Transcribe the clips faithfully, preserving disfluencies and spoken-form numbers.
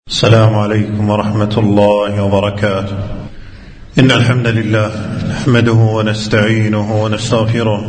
السلام عليكم ورحمة الله وبركاته. إن الحمد لله نحمده ونستعينه ونستغفره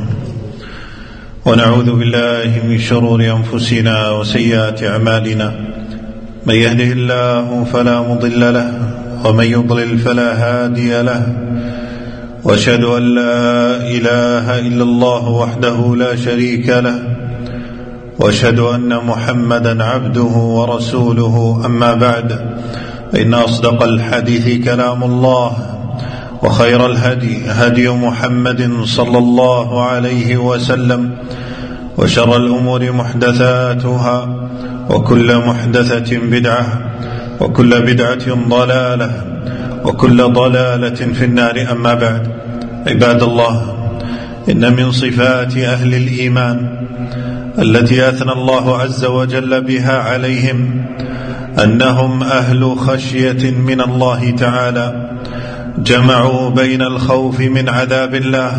ونعوذ بالله من شرور أنفسنا وسيئات أعمالنا. من يهده الله فلا مضل له ومن يضلل فلا هادي له، وأشهد أن لا إله إلا الله وحده لا شريك له، وأشهد أن محمدا عبده ورسوله. أما بعد، فإن أصدق الحديث كلام الله، وخير الهدي هدي محمد صلى الله عليه وسلم، وشر الأمور محدثاتها، وكل محدثة بدعة، وكل بدعة ضلالة، وكل ضلالة في النار. أما بعد، عباد الله، إن من صفات أهل الإيمان التي أثنى الله عز وجل بها عليهم أنهم أهل خشية من الله تعالى، جمعوا بين الخوف من عذاب الله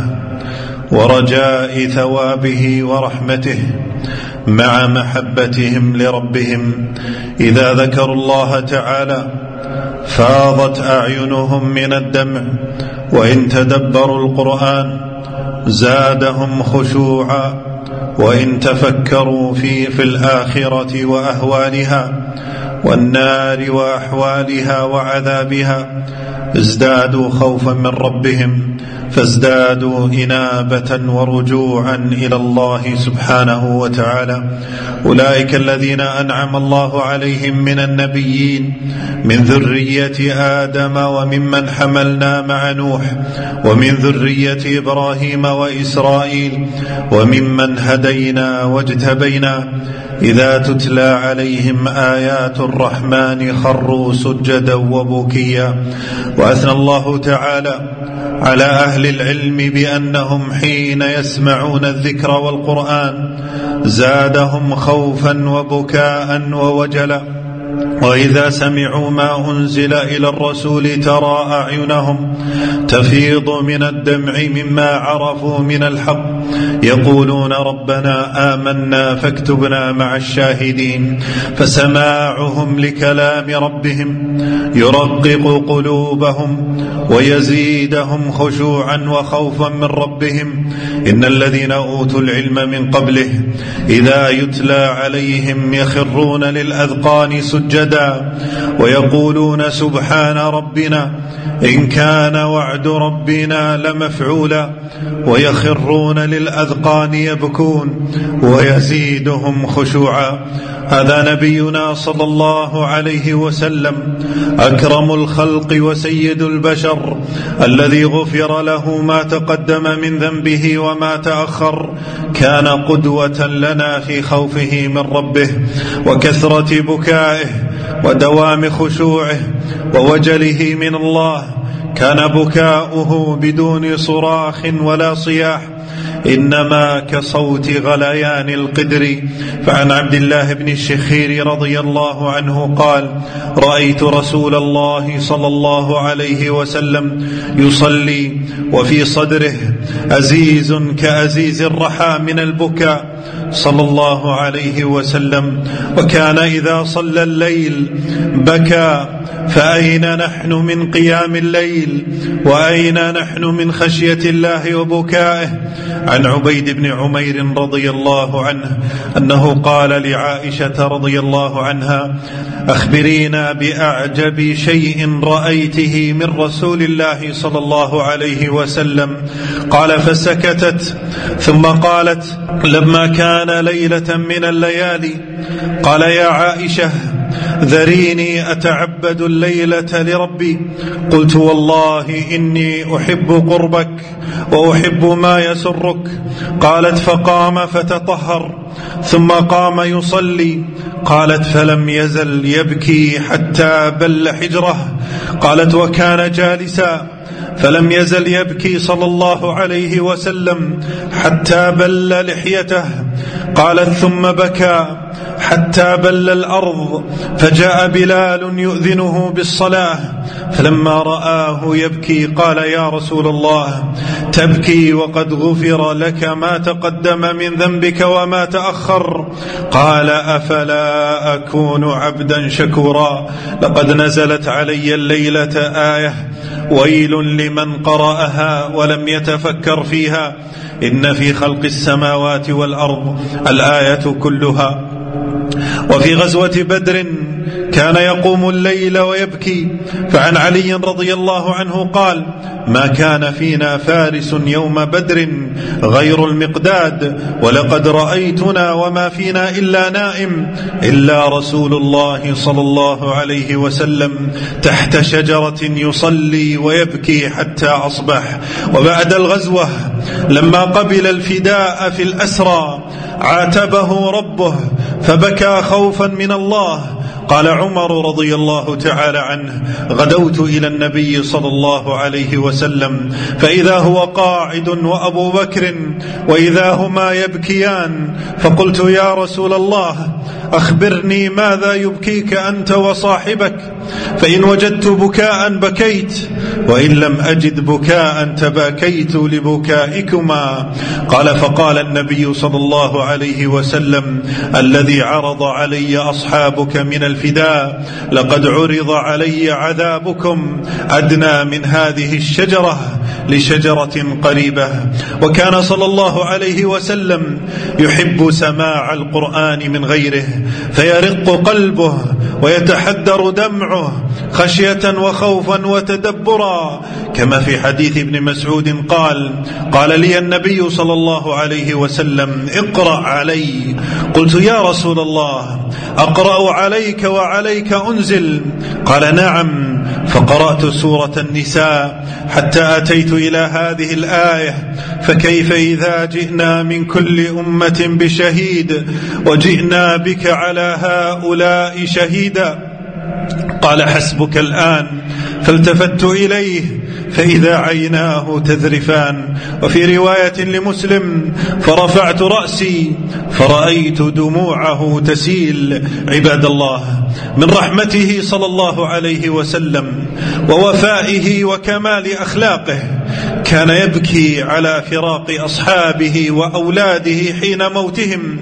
ورجاء ثوابه ورحمته مع محبتهم لربهم. إذا ذكروا الله تعالى فاضت أعينهم من الدمع، وإن تدبروا القرآن زادهم خشوعا، وإن تفكروا في في الآخرة وأهوالها والنار وأحوالها وعذابها ازدادوا خوفا من ربهم، فازدادوا إنابة ورجوعا إلى الله سبحانه وتعالى. أولئك الذين أنعم الله عليهم من النبيين من ذرية آدم وممن حملنا مع نوح ومن ذرية إبراهيم وإسرائيل وممن هدينا واجتبينا، إذا تتلى عليهم آيات الرحمن خروا سجدا وبكيا. وأثنى الله تعالى على أهل العلم بأنهم حين يسمعون الذكر والقرآن زادهم خوفا وبكاء ووجلا، وإذا سمعوا ما أنزل إلى الرسول ترى أعينهم تفيض من الدمع مما عرفوا من الحق، يقولون ربنا آمنا فاكتبنا مع الشاهدين. فسماعهم لكلام ربهم يرقق قلوبهم ويزيدهم خشوعا وخوفا من ربهم. إن الذين أوتوا العلم من قبله إذا يتلى عليهم يخرون للأذقان سجدا ويقولون سبحان ربنا إن كان وعد ربنا لمفعولا، ويخرون للأذقان يبكون ويزيدهم خشوعا. هذا نبينا صلى الله عليه وسلم أكرم الخلق وسيد البشر، الذي غفر له ما تقدم من ذنبه وما تأخر، كان قدوة لنا في خوفه من ربه وكثرة بكائه ودوام خشوعه ووجله من الله. كان بكاؤه بدون صراخ ولا صياح، إنما كصوت غليان القدر. فعن عبد الله بن الشخير رضي الله عنه قال: رأيت رسول الله صلى الله عليه وسلم يصلي وفي صدره أزيز كأزيز الرحى من البكاء صلى الله عليه وسلم، وكان إذا صلى الليل بكى. فأين نحن من قيام الليل، وأين نحن من خشية الله وبكائه؟ عن عبيد بن عمير رضي الله عنه أنه قال لعائشة رضي الله عنها: أخبرينا بأعجب شيء رأيته من رسول الله صلى الله عليه وسلم. قال: فسكتت، ثم قالت: لما كان ليلة من الليالي قال: يا عائشة ذريني أتعبد الليلة لربي. قلت: والله إني أحب قربك وأحب ما يسرك. قالت: فقام فتطهر ثم قام يصلي. قالت: فلم يزل يبكي حتى بل حجره. قالت: وكان جالسا فلم يزل يبكي صلى الله عليه وسلم حتى بل لحيته. قالت ثم بكى حتى بل الأرض، فجاء بلال يؤذنه بالصلاة، فلما رآه يبكي قال يا رسول الله تبكي وقد غفر لك ما تقدم من ذنبك وما تأخر؟ قال أفلا أكون عبدا شكورا؟ لقد نزلت علي الليلة آية ويل لمن قرأها ولم يتفكر فيها، إن في خلق السماوات والأرض الآية كلها. وفي غزوة بدر كان يقوم الليل ويبكي، فعن علي رضي الله عنه قال ما كان فينا فارس يوم بدر غير المقداد، ولقد رأيتنا وما فينا إلا نائم إلا رسول الله صلى الله عليه وسلم تحت شجرة يصلي ويبكي حتى أصبح. وبعد الغزوة لما قبل الفداء في الأسرى عاتبه ربه فبكى خوفا من الله. قال عمر رضي الله تعالى عنه غدوت إلى النبي صلى الله عليه وسلم فإذا هو قاعد وأبو بكر وإذا هما يبكيان، فقلت يا رسول الله أخبرني ماذا يبكيك أنت وصاحبك؟ فإن وجدت بكاء بكيت وإن لم أجد بكاء تباكيت لبكائكما. قال فقال النبي صلى الله عليه وسلم الذي عرض علي أصحابك من الفداء لقد عرض علي عذابكم أدنى من هذه الشجرة لشجرة قريبة. وكان صلى الله عليه وسلم يحب سماع القرآن من غيره فيرق قلبه ويتحدر دمعه خشية وخوفا وتدبرا، كما في حديث ابن مسعود قال قال لي النبي صلى الله عليه وسلم اقرأ علي. قلت يا رسول الله أقرأ عليك وعليك أنزل؟ قال نعم. فقرأت سورة النساء حتى أتيت إلى هذه الآية فكيف إذا جئنا من كل أمة بشهيد وجئنا بك على هؤلاء شهيدا؟ قال حسبك الآن. فالتفت إليه فإذا عيناه تذرفان. وفي رواية لمسلم فرفعت رأسي فرأيت دموعه تسيل. عباد الله، من رحمته صلى الله عليه وسلم ووفائه وكمال أخلاقه كان يبكي على فراق أصحابه وأولاده حين موتهم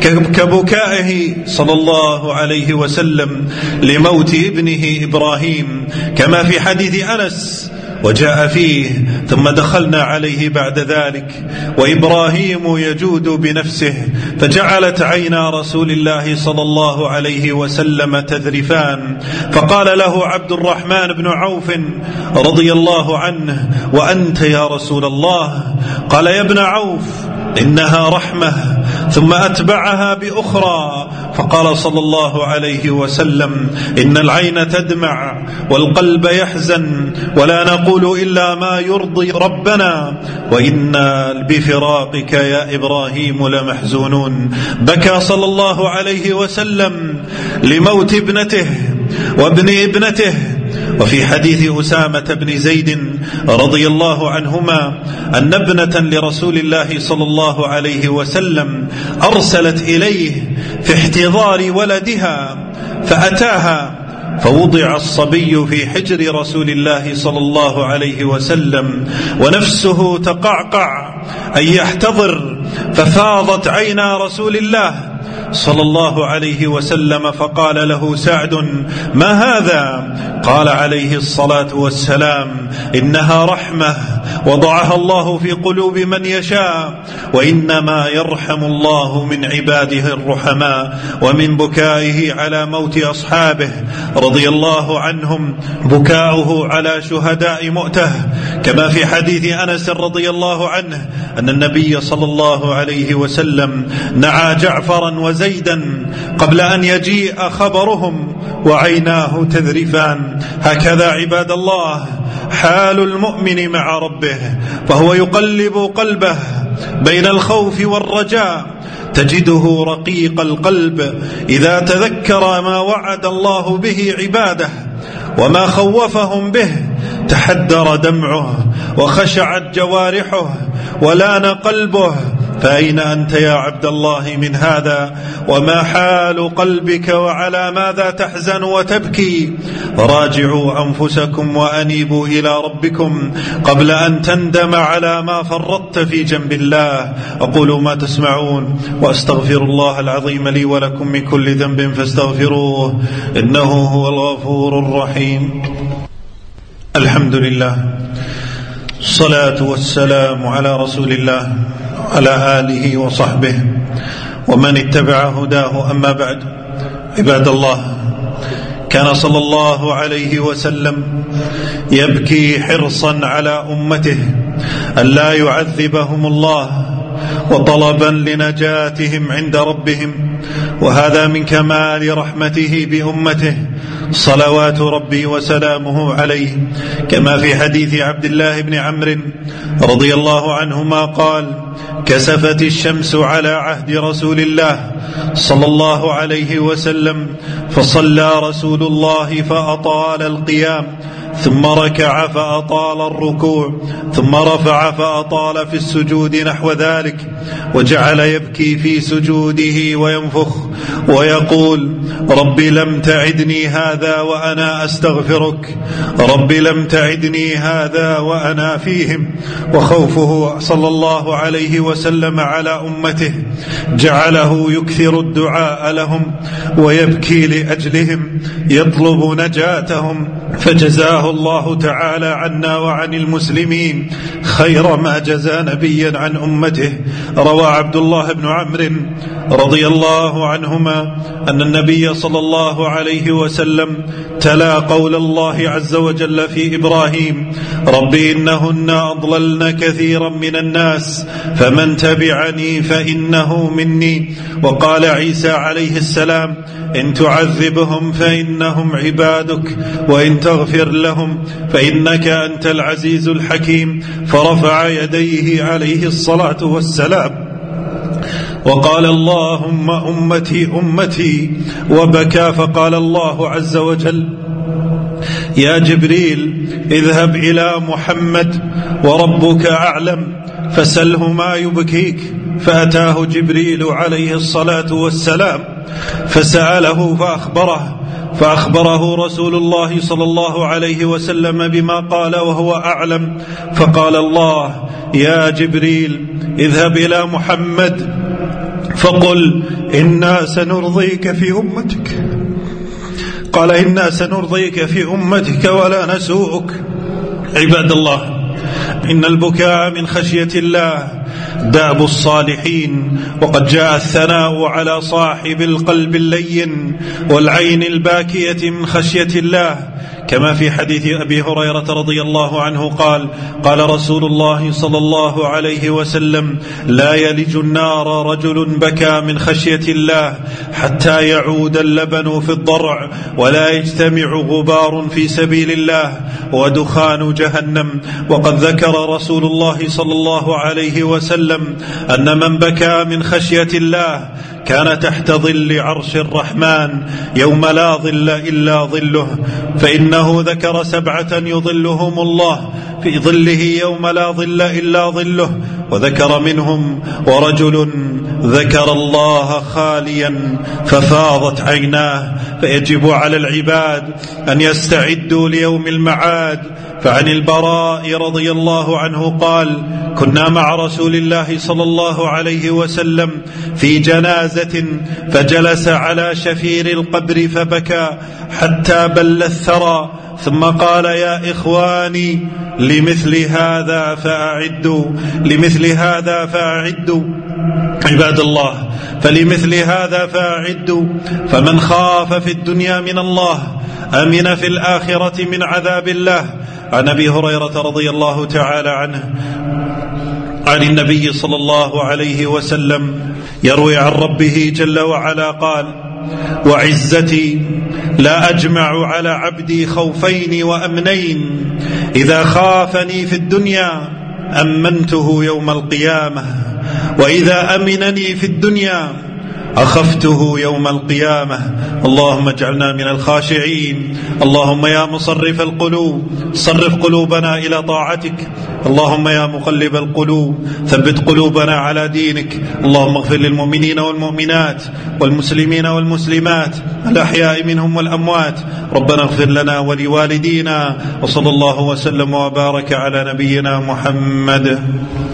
كبكائه صلى الله عليه وسلم لموت ابنه إبراهيم، كما في حديث أنس وجاء فيه ثم دخلنا عليه بعد ذلك وإبراهيم يجود بنفسه فجعلت عينا رسول الله صلى الله عليه وسلم تذرفان. فقال له عبد الرحمن بن عوف رضي الله عنه وأنت يا رسول الله؟ قال يا ابن عوف إنها رحمة. ثم أتبعها بأخرى فقال صلى الله عليه وسلم إن العين تدمع والقلب يحزن ولا نقول إلا ما يرضي ربنا وإنا بفراقك يا إبراهيم لمحزونون. بكى صلى الله عليه وسلم لموت ابنته وابن ابنته. وفي حديث أسامة بن زيد رضي الله عنهما أن ابنة لرسول الله صلى الله عليه وسلم أرسلت إليه في احتضار ولدها فأتاها فوضع الصبي في حجر رسول الله صلى الله عليه وسلم ونفسه تقعقع أن يحتضر، ففاضت عينا رسول الله صلى الله عليه وسلم فقال له سعد ما هذا؟ قال عليه الصلاة والسلام إنها رحمة وضعها الله في قلوب من يشاء وإنما يرحم الله من عباده الرحماء. ومن بكائه على موت أصحابه رضي الله عنهم بكاؤه على شهداء مؤتة، كما في حديث أنس رضي الله عنه أن النبي صلى الله عليه وسلم نعى جعفرا وزيدا قبل أن يجيء خبرهم وعيناه تذرفان. هكذا عباد الله حال المؤمن مع ربه، فهو يقلب قلبه بين الخوف والرجاء، تجده رقيق القلب إذا تذكر ما وعد الله به عباده وما خوفهم به تحدر دمعه وخشعت جوارحه ولان قلبه فأين أنت يا عبد الله من هذا؟ وما حال قلبك وعلى ماذا تحزن وتبكي؟ راجعوا أنفسكم وأنيبوا إلى ربكم قبل أن تندم على ما فرطت في جنب الله. أقول ما تسمعون وأستغفر الله العظيم لي ولكم من كل ذنب فاستغفروه إنه هو الغفور الرحيم. الحمد لله، الصلاة والسلام على رسول الله على آله وصحبه ومن اتبع هداه، أما بعد. عباد الله، كان صلى الله عليه وسلم يبكي حرصا على أمته ألا يعذبهم الله وطلبا لنجاتهم عند ربهم، وهذا من كمال رحمته بأمته صلوات ربي وسلامه عليه، كما في حديث عبد الله بن عمرو رضي الله عنهما قال: كسفت الشمس على عهد رسول الله صلى الله عليه وسلم فصلى رسول الله فأطال القيام، ثم ركع فأطال الركوع، ثم رفع فأطال في السجود نحو ذلك، وجعل يبكي في سجوده وينفخ ويقول: رب لم تعدني هذا وأنا أستغفرك، رب لم تعدني هذا وأنا فيهم. وخوفه صلى الله عليه وسلم على أمته جعله يكثر الدعاء لهم ويبكي لأجلهم يطلب نجاتهم، فجزاه الله تعالى عنا وعن المسلمين خير ما جزى نبيا عن أمته. روى عبد الله بن عمرو رضي الله عنهما أن النبي صلى الله عليه وسلم تلا قول الله عز وجل في إبراهيم: رب إنهن أضللن كثيرا من الناس فمن تبعني فإنه مني. وقال عيسى عليه السلام: إن تعذبهم فإنهم عبادك وإن تغفر لهم فإنك أنت العزيز الحكيم. فرفع يديه عليه الصلاة والسلام وقال: اللهم أمتي أمتي، وبكى. فقال الله عز وجل: يا جبريل اذهب إلى محمد وربك أعلم فسله ما يبكيك. فأتاه جبريل عليه الصلاة والسلام فسأله فأخبره فأخبره رسول الله صلى الله عليه وسلم بما قال وهو أعلم. فقال الله: يا جبريل اذهب إلى محمد فقل إنا سنرضيك في أمتك. قال: إنا سنرضيك في أمتك ولا نسوءك. عباد الله، إن البكاء من خشية الله داب الصالحين، وقد جاء الثناء على صاحب القلب اللين والعين الباكية من خشية الله، كما في حديث أبي هريرة رضي الله عنه قال: قال رسول الله صلى الله عليه وسلم: لا يلج النار رجل بكى من خشية الله حتى يعود اللبن في الضرع ولا يجتمع غبار في سبيل الله ودخان جهنم. وقد ذكر رسول الله صلى الله عليه وسلم أن من بكى من خشية الله كان تحت ظل عرش الرحمن يوم لا ظل إلا ظله، فإنه ذكر سبعة يظلهم الله في ظله يوم لا ظل إلا ظله، وذكر منهم: ورجل ذكر الله خاليا ففاضت عيناه. فيجب على العباد أن يستعدوا ليوم المعاد. فعن البراء رضي الله عنه قال: كنا مع رسول الله صلى الله عليه وسلم في جنازة فجلس على شفير القبر فبكى حتى بل الثرى، ثم قال: يا إخواني لمثل هذا فأعدوا لمثل هذا فأعدوا عباد الله، فلمثل هذا فأعدوا. فمن خاف في الدنيا من الله أمن في الآخرة من عذاب الله. عن أبي هريرة رضي الله تعالى عنه عن النبي صلى الله عليه وسلم يروي عن ربه جل وعلا قال: وعزتي لا أجمع على عبدي خوفين وأمنين، إذا خافني في الدنيا أمنته يوم القيامة، وإذا أمنني في الدنيا أخفته يوم القيامة. اللهم اجعلنا من الخاشعين. اللهم يا مصرف القلوب صرف قلوبنا إلى طاعتك. اللهم يا مقلب القلوب ثبت قلوبنا على دينك. اللهم اغفر للمؤمنين والمؤمنات والمسلمين والمسلمات الأحياء منهم والأموات. ربنا اغفر لنا ولوالدينا، وصلى الله وسلم وبارك على نبينا محمد.